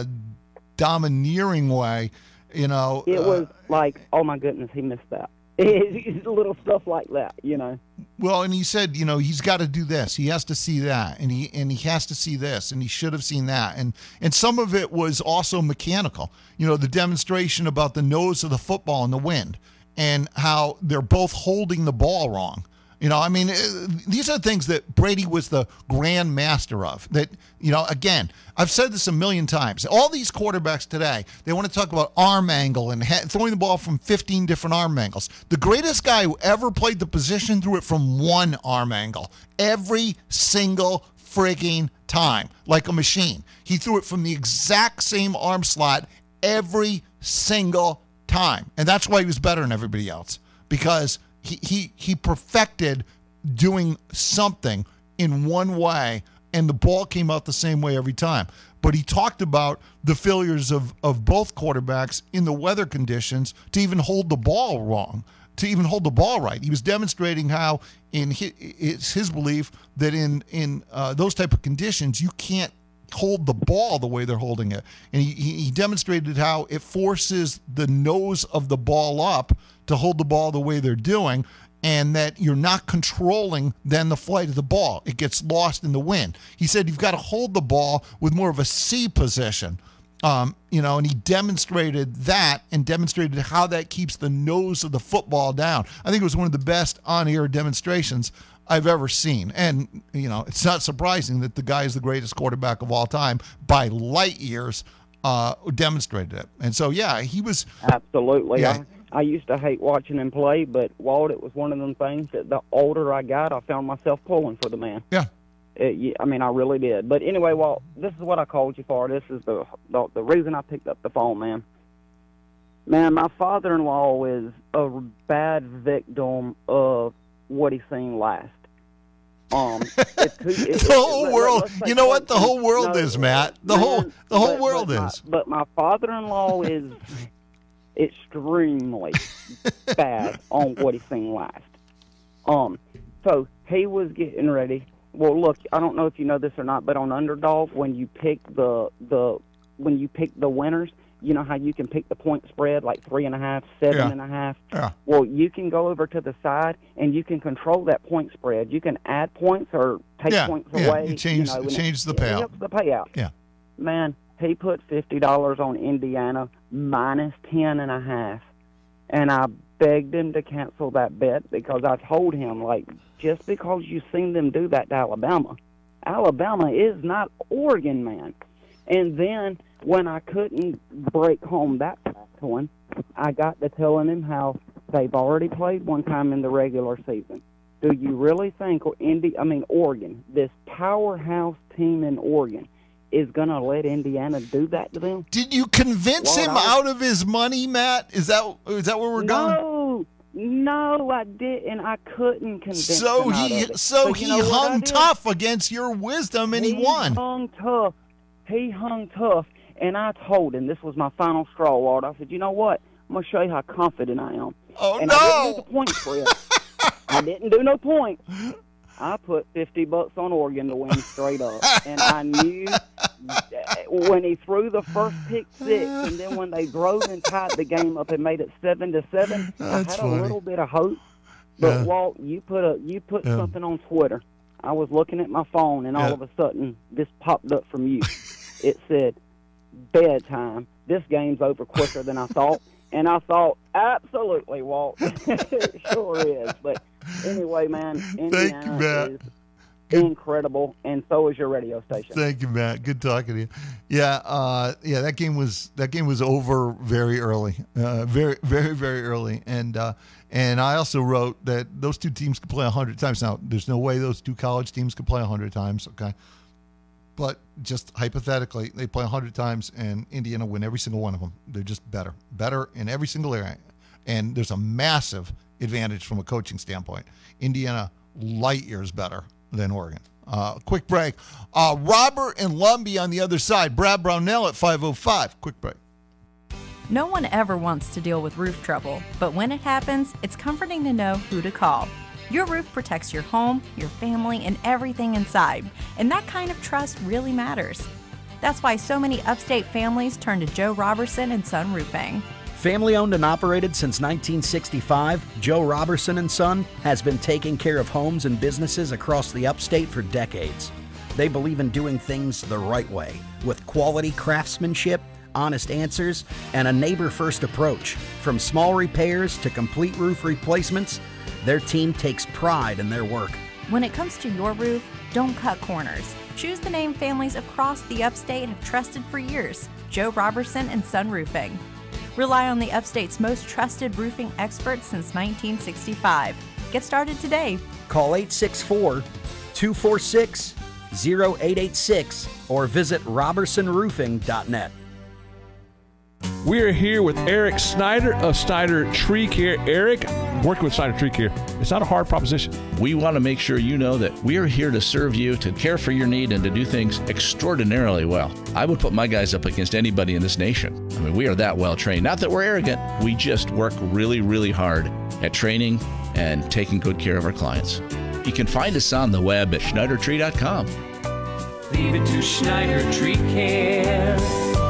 domineering way. You know, It uh, was like, oh my goodness, he missed that. It's little stuff like that, you know. well, and he said, you know, he's got to do this, he has to see that, and he and he has to see this, and he should have seen that, and and some of it was also mechanical. You know, the demonstration about the nose of the football in the wind, and how they're both holding the ball wrong. You know, I mean, uh, these are things that Brady was the grand master of. That, you know, again, I've said this a million times. All these quarterbacks today, they want to talk about arm angle and ha- throwing the ball from fifteen different arm angles. The greatest guy who ever played the position threw it from one arm angle every single frigging time, like a machine. He threw it from the exact same arm slot every single time. And that's why he was better than everybody else, because He, he he perfected doing something in one way, and the ball came out the same way every time. But he talked about the failures of, of both quarterbacks in the weather conditions to even hold the ball wrong, to even hold the ball right. He was demonstrating how, in his, it's his belief that in, in uh, those type of conditions, you can't hold the ball the way they're holding it. And he, he demonstrated how it forces the nose of the ball up to hold the ball the way they're doing, and that you're not controlling then the flight of the ball. It gets lost in the wind. He said you've got to hold the ball with more of a C position. Um, you know, and he demonstrated that and demonstrated how that keeps the nose of the football down. I think it was one of the best on-air demonstrations I've ever seen. And, you know, it's not surprising that the guy is the greatest quarterback of all time by light years, uh, demonstrated it. And so, yeah, he was... Absolutely. Yeah. I, I used to hate watching him play, but, Walt, it was one of them things that the older I got, I found myself pulling for the man. Yeah. It, I mean, I really did. But anyway, Walt, this is what I called you for. This is the, the, the reason I picked up the phone, man. Man, my father-in-law is a bad victim of what he's seen last. Um, it's who, it, the whole it, world, let, you know what the whole world no, is, Matt. The man, whole the whole but, world but is. My, but my father-in-law is extremely bad on what he's seen last. Um, so he was getting ready. Well, look, I don't know if you know this or not, but on Underdog, when you pick the the when you pick the winners, you know how you can pick the point spread, like three and a half, seven Yeah. and a half. Yeah. Well, you can go over to the side and you can control that point spread. You can add points or take Yeah, points yeah, away. you change- know, and change the it, payout. It helps the payout. Yeah. Man, he put fifty dollars on Indiana minus ten and a half, and I begged him to cancel that bet because I told him, like, just because you've seen them do that to Alabama, Alabama is not Oregon, man. And then when I couldn't break home that fact to him, I got to telling him how they've already played one time in the regular season. Do you really think Indi- I mean Oregon, this powerhouse team in Oregon, is going to let Indiana do that to them? Did you convince Well, him I- out of his money, Matt? Is that is that where we're going? No, no, I didn't. I couldn't convince So him out he of it. so But you he know what I hung did? tough against your wisdom, and he, won. hung tough. He hung tough, and I told him this was my final straw, Walt. I said, you know what? I'm going to show you how confident I am. Oh, and no! I didn't do the point spread. I didn't do no point. I put fifty bucks on Oregon to win straight up. And I knew when he threw the first pick six, and then when they drove and tied the game up and made it seven to seven, I That's had funny. a little bit of hope. But Yeah. Walt, you put a you put Yeah. something on Twitter. I was looking at my phone, and all Yeah. of a sudden, this popped up from you. It said, bedtime. This game's over quicker than I thought. And I thought, absolutely, Walt. It sure is. But anyway, man, Indiana Matt. is incredible, and so is your radio station. Thank you, Matt. Good talking to you. Yeah, uh, yeah. That game was that game was over very early, uh, very, very, very early. And uh, and I also wrote that those two teams could play a hundred times. Now, there's no way those two college teams could play a hundred times. Okay, but just hypothetically, they play one hundred times, and Indiana win every single one of them. They're just better. Better in every single area. And there's a massive advantage from a coaching standpoint. Indiana, light years better than Oregon. Uh, quick break. Uh, Robert and Lumbee on the other side. Brad Brownell at five oh five. Quick break. No one ever wants to deal with roof trouble, but when it happens, it's comforting to know who to call. Your roof protects your home, your family, and everything inside, and that kind of trust really matters. That's why so many upstate families turn to Joe Robertson and Son Roofing. Family owned and operated since nineteen sixty-five, Joe Robertson and Son has been taking care of homes and businesses across the upstate for decades. They believe in doing things the right way, with quality craftsmanship, honest answers, and a neighbor-first approach. From small repairs to complete roof replacements, their team takes pride in their work. When it comes to your roof, don't cut corners. Choose the name families across the upstate have trusted for years, Joe Robertson and Son Roofing. Rely on the upstate's most trusted roofing experts since nineteen sixty-five. Get started today. Call eight six four, two four six, zero eight eight six or visit robertson roofing dot net. We're here with Eric Snyder of Snyder Tree Care. Eric, working with Snyder Tree Care, it's not a hard proposition. We want to make sure you know that we are here to serve you, to care for your need, and to do things extraordinarily well. I would put my guys up against anybody in this nation. I mean, we are that well trained. Not that we're arrogant. We just work really, really hard at training and taking good care of our clients. You can find us on the web at schneider tree dot com. Leave it to Schneider Tree Care.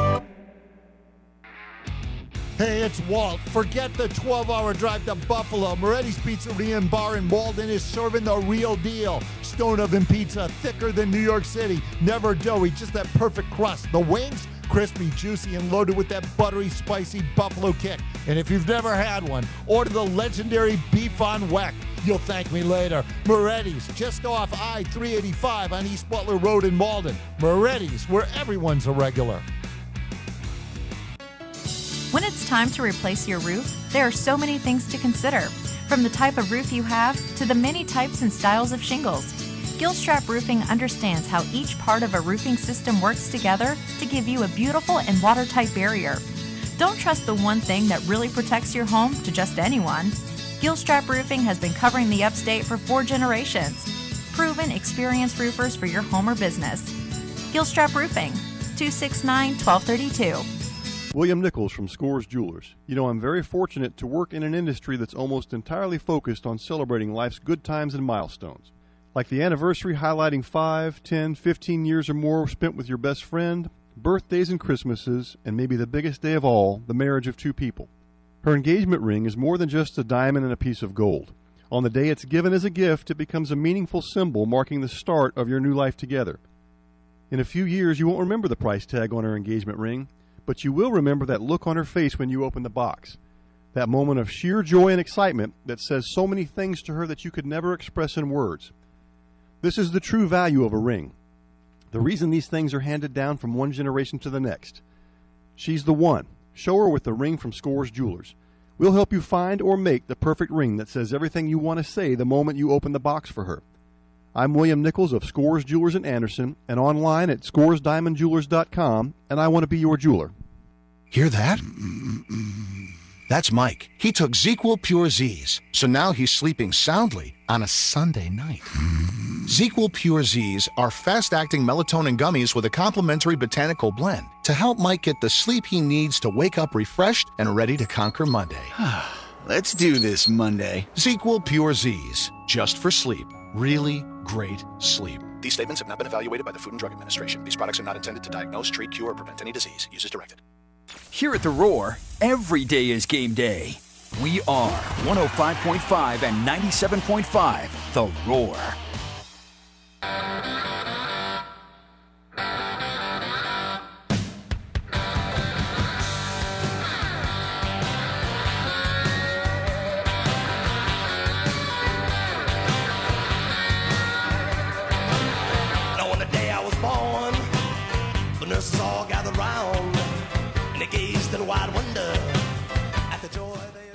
Hey, it's Walt. Forget the twelve-hour drive to Buffalo. Moretti's Pizzeria and Bar in Walden is serving the real deal. Stone oven pizza, thicker than New York City. Never doughy, just that perfect crust. The wings, crispy, juicy, and loaded with that buttery, spicy buffalo kick. And if you've never had one, order the legendary beef on weck. You'll thank me later. Moretti's, just off I three eighty-five on East Butler Road in Malden. Moretti's, where everyone's a regular. When it's time to replace your roof, there are so many things to consider. From the type of roof you have to the many types and styles of shingles, Gilstrap Roofing understands how each part of a roofing system works together to give you a beautiful and watertight barrier. Don't trust the one thing that really protects your home to just anyone. Gilstrap Roofing has been covering the upstate for four generations. Proven, experienced roofers for your home or business. Gilstrap Roofing, two six nine, one two three two. William Nichols from Scores Jewelers. You know, I'm very fortunate to work in an industry that's almost entirely focused on celebrating life's good times and milestones. Like the anniversary highlighting five, ten, fifteen years or more spent with your best friend, birthdays and Christmases, and maybe the biggest day of all, the marriage of two people. Her engagement ring is more than just a diamond and a piece of gold. On the day it's given as a gift, it becomes a meaningful symbol marking the start of your new life together. In a few years, you won't remember the price tag on her engagement ring, but you will remember that look on her face when you open the box. That moment of sheer joy and excitement that says so many things to her that you could never express in words. This is the true value of a ring. The reason these things are handed down from one generation to the next. She's the one. Show her with the ring from Scores Jewelers. We'll help you find or make the perfect ring that says everything you want to say the moment you open the box for her. I'm William Nichols of Scores Jewelers in Anderson and online at scores diamond jewelers dot com, and I want to be your jeweler. Hear that? That's Mike. He took ZzzQuil Pure Z's, so now he's sleeping soundly on a Sunday night. ZzzQuil Pure Z's are fast-acting melatonin gummies with a complementary botanical blend to help Mike get the sleep he needs to wake up refreshed and ready to conquer Monday. Let's do this Monday. ZzzQuil Pure Z's, just for sleep. Really great sleep. These statements have not been evaluated by the Food and Drug Administration. These products are not intended to diagnose, treat, cure, or prevent any disease. Use as directed. Here at The Roar, every day is game day. We are one oh five point five and ninety-seven point five, The Roar. Now on the day I was born, the nurses all gathered round, and they gazed in wide wonder at the joy they...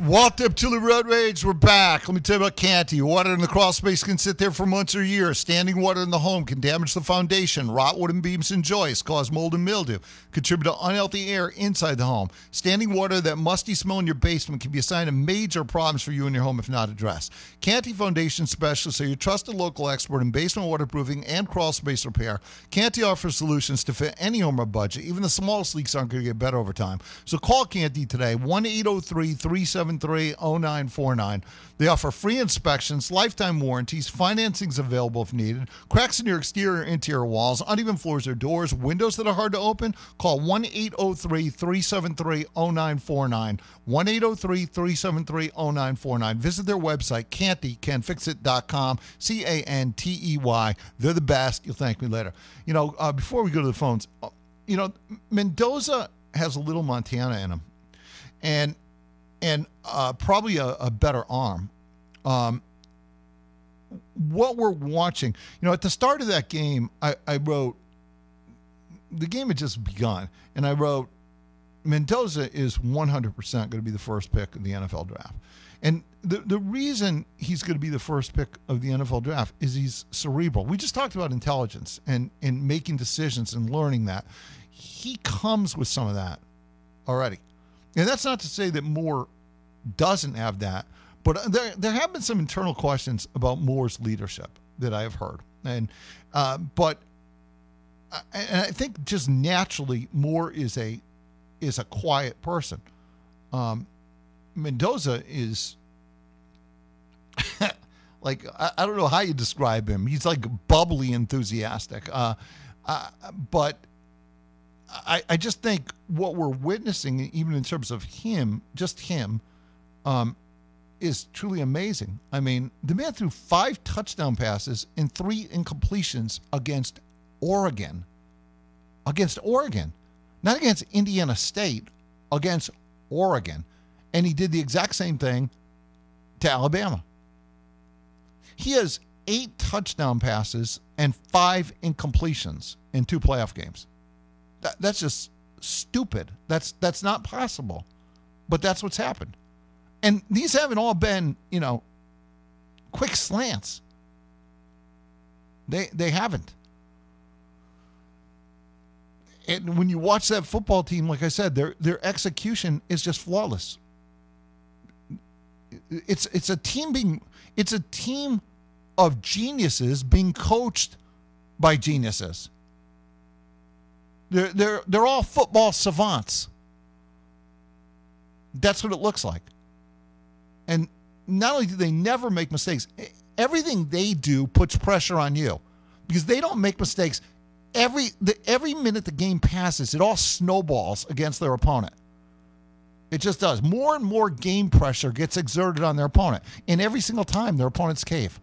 Walt Deptula Road Rage, we're back. Let me tell you about Canty. Water in the crawl space can sit there for months or years. Standing water in the home can damage the foundation, rot wooden beams and joists, cause mold and mildew, contribute to unhealthy air inside the home. Standing water, that musty smell in your basement, can be a sign of major problems for you and your home if not addressed. Canty Foundation Specialists are your trusted local expert in basement waterproofing and crawl space repair. Canty offers solutions to fit any home or budget. Even the smallest leaks aren't going to get better over time. So call Canty today, one eight zero three, three seven three, zero nine four nine. They offer free inspections, lifetime warranties, financing's available if needed, cracks in your exterior interior walls, uneven floors or doors, windows that are hard to open. Call one eight zero three, three seven three, zero nine four nine, one eight zero three, three seven three, zero nine four nine. Visit their website, canty can fix it dot com, C A N T E Y. They're the best. You'll thank me later. You know, uh, before we go to the phones, uh, you know, Mendoza has a little Montana in him. And and uh, probably a, a better arm. Um, what we're watching, you know, at the start of that game, I, I wrote, the game had just begun, and I wrote, Mendoza is one hundred percent going to be the first pick of the N F L draft. And the, the reason he's going to be the first pick of the N F L draft is he's cerebral. We just talked about intelligence and, and making decisions and learning that. He comes with some of that already. And that's not to say that Moore doesn't have that, but there there have been some internal questions about Moore's leadership that I have heard. And uh, but I, and I think just naturally Moore is a is a quiet person. Um, Mendoza is like I, I don't know how you describe him. He's like bubbly enthusiastic, uh, uh, but. I, I just think what we're witnessing, even in terms of him, just him, um, is truly amazing. I mean, the man threw five touchdown passes and three incompletions against Oregon. Against Oregon. Not against Indiana State, against Oregon. And he did the exact same thing to Alabama. He has eight touchdown passes and five incompletions in two playoff games. That, that's just stupid. That's that's not possible. But that's what's happened. And these haven't all been, you know, quick slants. They they haven't. And when you watch that football team, like I said, their their execution is just flawless. It's it's a team being it's a team of geniuses being coached by geniuses. They're, they're, they're all football savants. That's what it looks like. And not only do they never make mistakes, everything they do puts pressure on you because they don't make mistakes. Every, the, every minute the game passes, it all snowballs against their opponent. It just does. More and more game pressure gets exerted on their opponent. And every single time, their opponents cave.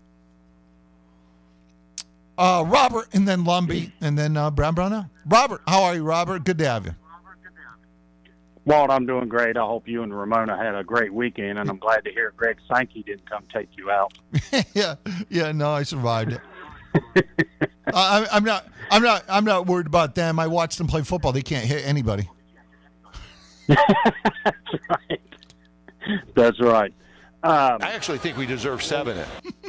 Uh, Robert, and then Lumbee, and then uh, Brown Brownell. Robert, how are you, Robert? Good to have you. Walt, I'm doing great. I hope you and Ramona had a great weekend, and I'm glad to hear Greg Sankey didn't come take you out. yeah, yeah, no, I survived it. I, I'm not, I'm not, I'm not worried about them. I watched them play football. They can't hit anybody. That's right. That's right. Um, I actually think we deserve seven.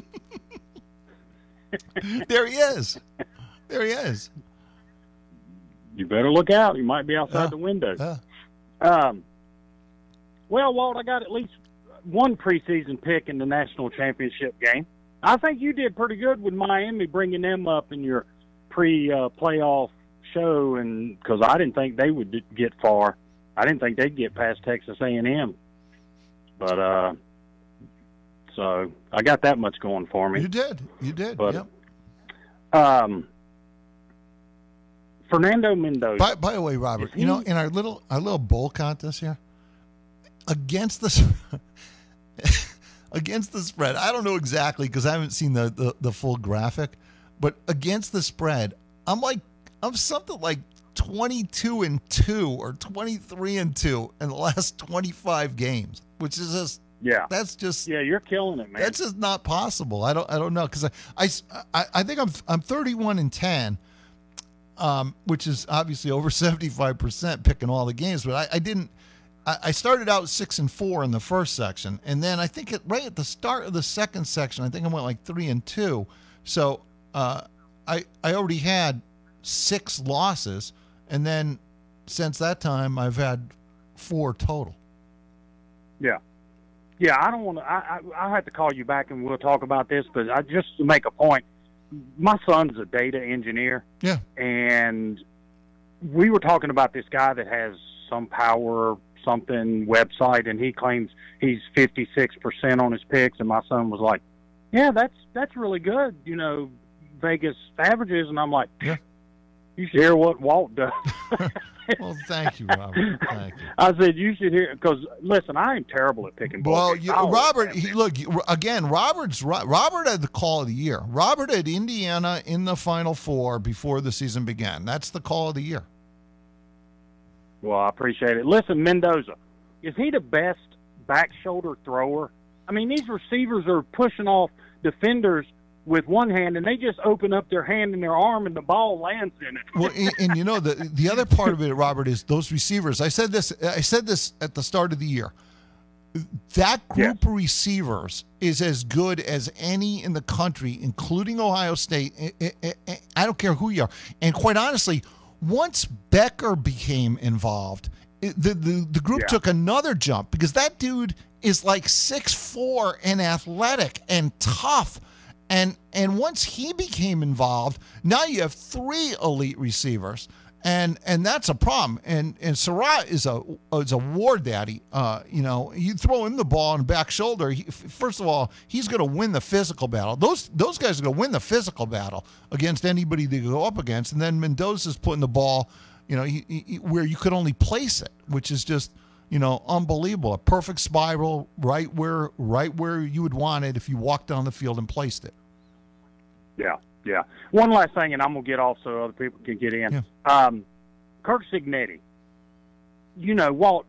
There he is. There he is. You better look out. You might be outside uh, the window. Uh. Um, well, Walt, I got at least one preseason pick in the national championship game. I think you did pretty good with Miami bringing them up in your pre-playoff show, and because I didn't think they would get far. I didn't think they'd get past Texas A and M. But uh, so I got that much going for me. You did. You did. But, yep. Um, Fernando Mendoza. By, by the way, Robert, you know, in our little our little bowl contest here, against the against the spread, I don't know exactly because I haven't seen the, the the full graphic, but against the spread, I'm like I'm something like twenty-two and two or twenty-three and two in the last twenty-five games, which is just yeah, that's just yeah, you're killing it, man. That's just not possible. I don't I don't know because I, I I think I'm I'm thirty-one and ten. Um, which is obviously over seventy-five percent picking all the games, but I, I didn't, I, I started out six and four in the first section, and then I think it, right at the start of the second section, I think I went like three and two. So uh, I I already had six losses, and then since that time I've had four total. Yeah. Yeah, I don't want to. I, I I have to call you back and we'll talk about this, but I just to make a point. My son's a data engineer. Yeah. And we were talking about this guy that has some power something website, and he claims he's fifty-six percent on his picks, and my son was like, "Yeah, that's that's really good, you know, Vegas averages," and I'm like, "Yeah, you should hear what Walt does." Well, thank you, Robert. Thank you. I said you should hear, because listen, I am terrible at picking ball Well, games. you, I always Robert, he, look again. Robert's Robert had the call of the year. Robert had Indiana in the Final Four before the season began. That's the call of the year. Well, I appreciate it. Listen, Mendoza, is he the best back shoulder thrower? I mean, these receivers are pushing off defenders with one hand, and they just open up their hand and their arm, and the ball lands in it. Well, and, and you know the the other part of it, Robert, is those receivers. I said this. I said this at the start of the year. That group yes. of receivers is as good as any in the country, including Ohio State. I don't care who you are. And quite honestly, once Becker became involved, the the, the group yeah. took another jump, because that dude is like six foot four and athletic and tough. And and once he became involved, now you have three elite receivers, and and that's a problem. And and Surratt is a is a war daddy. Uh, you know, you throw him the ball on the back shoulder. He, first of all, he's going to win the physical battle. Those those guys are going to win the physical battle against anybody they go up against. And then Mendoza's putting the ball, you know, he, he, where you could only place it, which is just, you know, unbelievable. A perfect spiral, right where right where you would want it if you walked down the field and placed it. Yeah, yeah. One last thing, and I'm going to get off so other people can get in. Yeah. Um, Kirk Cignetti. You know, Walt,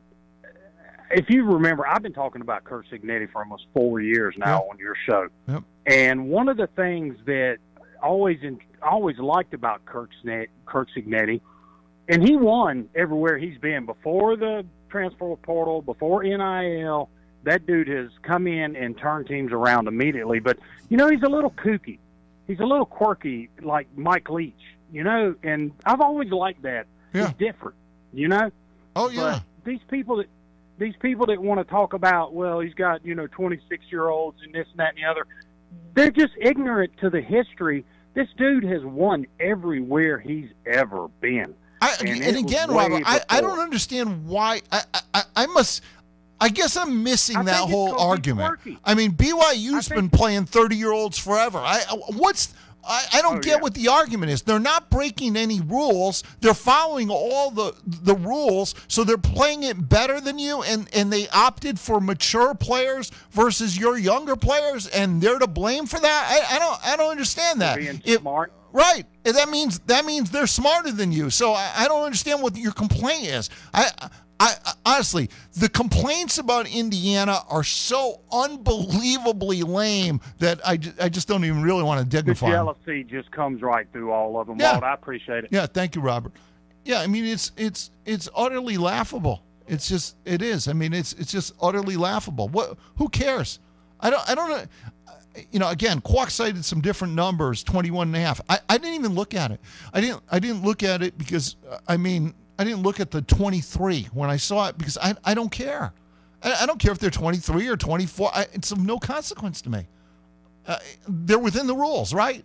if you remember, I've been talking about Kirk Cignetti for almost four years now Yep. on your show. Yep. And one of the things that always in, always liked about Kirk, Sne- Kirk Cignetti, and he won everywhere he's been before the transfer portal, before N I L. That dude has come in and turned teams around immediately. But, you know, he's a little kooky. He's a little quirky, like Mike Leach, you know, and I've always liked that. Yeah. He's different, you know? Oh, yeah. But these people that these people that want to talk about, well, he's got, you know, twenty-six-year-olds and this and that and the other, they're just ignorant to the history. This dude has won everywhere he's ever been. I, and and it was again, way Robert, I, I before. don't understand why. I, I, I must. I guess I'm missing I that think it's whole 'cause he's argument. quirky. I mean, B Y U's I been think- playing thirty-year-olds forever. I what's I, I don't Oh, get yeah. what the argument is. They're not breaking any rules. They're following all the the rules, so they're playing it better than you. And and they opted for mature players versus your younger players, and they're to blame for that. I, I don't I don't understand that. Being If- smart. Right. And that means that means they're smarter than you. So I, I don't understand what your complaint is. I, I, I honestly, the complaints about Indiana are so unbelievably lame that I, ju- I just don't even really want to The dignify them. jealousy just comes right through all of them. Yeah. Walt, I appreciate it. Yeah, thank you, Robert. Yeah, I mean it's it's it's utterly laughable. It's just it is. I mean it's it's just utterly laughable. What? Who cares? I don't I don't know. You know, again, Quark cited some different numbers, twenty-one and a half. I, I didn't even look at it. I didn't I didn't look at it because uh, I mean I didn't look at the twenty-three when I saw it because I I don't care. I, I don't care if they're twenty-three or twenty-four. I, it's of no consequence to me. Uh, they're within the rules, right?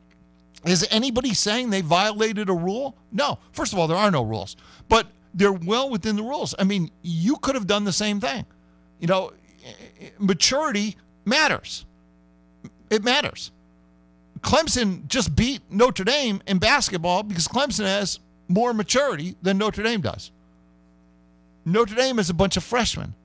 Is anybody saying they violated a rule? No. First of all, there are no rules, but they're well within the rules. I mean, you could have done the same thing. You know, maturity matters. It matters. Clemson just beat Notre Dame in basketball because Clemson has more maturity than Notre Dame does. Notre Dame is a bunch of freshmen.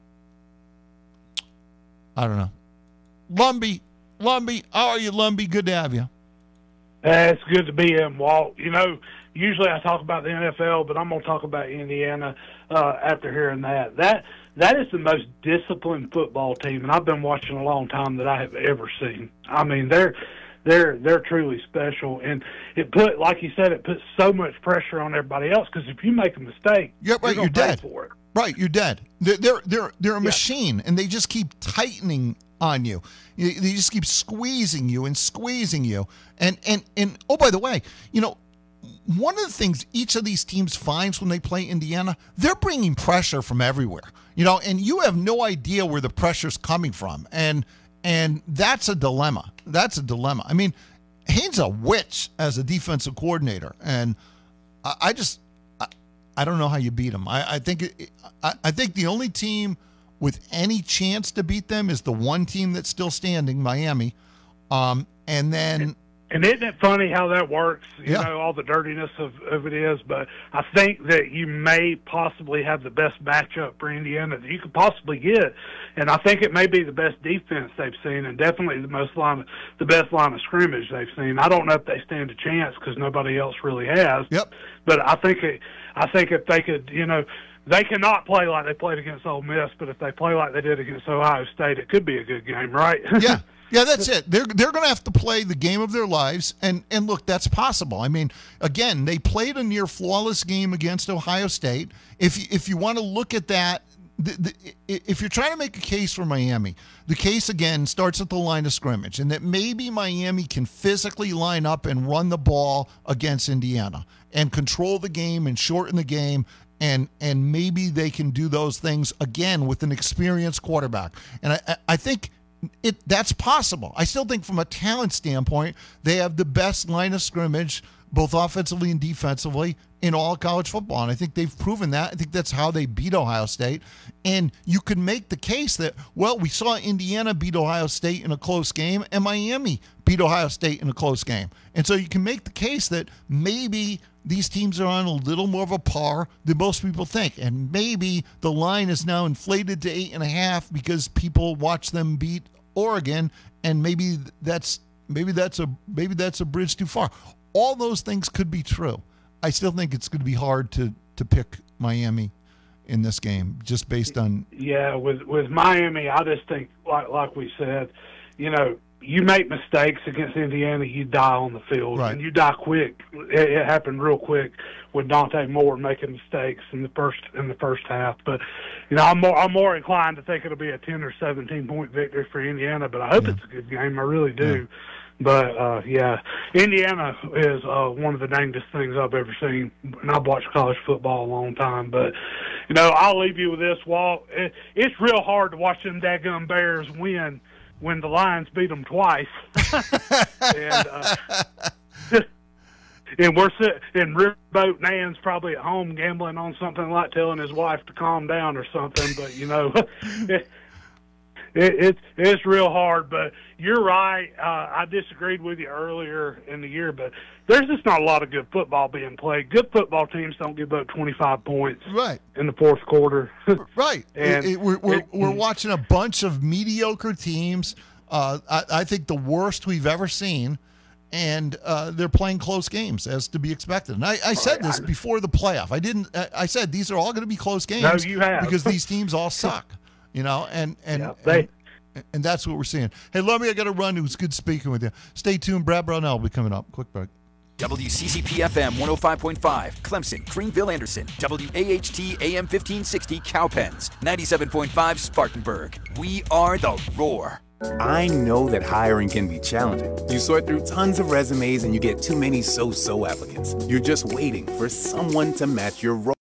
I don't know. Lumby, Lumby, how are you, Lumby? Good to have you. Uh, it's good to be in, Walt. You know, usually I talk about the N F L, but I'm going to talk about Indiana uh, after hearing that. That that is the most disciplined football team, and I've been watching a long time, that I have ever seen. I mean, they're they're they're truly special. And it put, like you said, it puts so much pressure on everybody else because if you make a mistake, yeah, right, you're, you're gonna pay dead. for it. Right, you're dead. They're they're they're, they're a machine, and they just keep tightening on you. you. They just keep squeezing you and squeezing you. And and and oh, by the way, you know, one of the things each of these teams finds when they play Indiana, they're bringing pressure from everywhere. You know, and you have no idea where the pressure's coming from, and and that's a dilemma. That's a dilemma. I mean, Haynes a witch as a defensive coordinator, and I, I just. I don't know how you beat them. I, I think it, I, I think the only team with any chance to beat them is the one team that's still standing, Miami. Um, and then, and isn't it funny how that works? You Yeah. know, all the dirtiness of, of it is. But I think that you may possibly have the best matchup for Indiana that you could possibly get, and I think it may be the best defense they've seen, and definitely the most line, the best line of scrimmage they've seen. I don't know if they stand a chance because nobody else really has. Yep. But I think it. I think if they could, you know, they cannot play like they played against Ole Miss, but if they play like they did against Ohio State, it could be a good game, right? yeah, yeah, that's it. They're they're going to have to play the game of their lives, and and look, that's possible. I mean, again, they played a near flawless game against Ohio State. If you, if you want to look at that. The, the, if you're trying to make a case for Miami, the case again starts at the line of scrimmage, and that maybe Miami can physically line up and run the ball against Indiana and control the game and shorten the game, and and maybe they can do those things again with an experienced quarterback. And I, I think it that's possible. I still think from a talent standpoint, they have the best line of scrimmage, both offensively and defensively, in all of college football. And I think they've proven that. I think that's how they beat Ohio State. And you can make the case that, well, we saw Indiana beat Ohio State in a close game, and Miami beat Ohio State in a close game. And so you can make the case that maybe these teams are on a little more of a par than most people think. And maybe the line is now inflated to eight and a half because people watch them beat Oregon, and maybe that's maybe that's a maybe that's a bridge too far. All those things could be true. I still think it's going to be hard to, to pick Miami in this game, just based on. Yeah, with with Miami, I just think, like like we said, you know, you make mistakes against Indiana, you die on the field, Right. and you die quick. It, it happened real quick with Dante Moore making mistakes in the first in the first half. But you know, I'm more I'm more inclined to think it'll be a ten or seventeen point victory for Indiana. But I hope Yeah. it's a good game. I really do. Yeah. But, uh, yeah, Indiana is uh, one of the dangest things I've ever seen, and I've watched college football a long time. But, you know, I'll leave you with this, Walt. It, it's real hard to watch them daggum Bears win when the Lions beat them twice. and uh, and we're sit- and Riverboat Nan's probably at home gambling on something like telling his wife to calm down or something. But, you know, it, It, it's it's real hard, but you're right. Uh, I disagreed with you earlier in the year, but there's just not a lot of good football being played. Good football teams don't give up twenty-five points right in the fourth quarter. Right. And It- it- we're we're, it- we're watching a bunch of mediocre teams. Uh, I, I think the worst we've ever seen, and uh, they're playing close games as to be expected. And I, I said this before the playoff. I didn't. I, I said these are all going to be close games. No, you have. because these teams all suck. You know, and and, Yeah, they- and and that's what we're seeing. Hey, Lummy, I got to run. It was good speaking with you. Stay tuned. Brad Brownell will be coming up. Quick break. W C C P F M one oh five point five, Clemson, Greenville, Anderson. W A H T A M fifteen sixty, Cowpens. ninety-seven point five, Spartanburg. We are the Roar. I know that hiring can be challenging. You sort through tons of resumes and you get too many so-so applicants. You're just waiting for someone to match your role.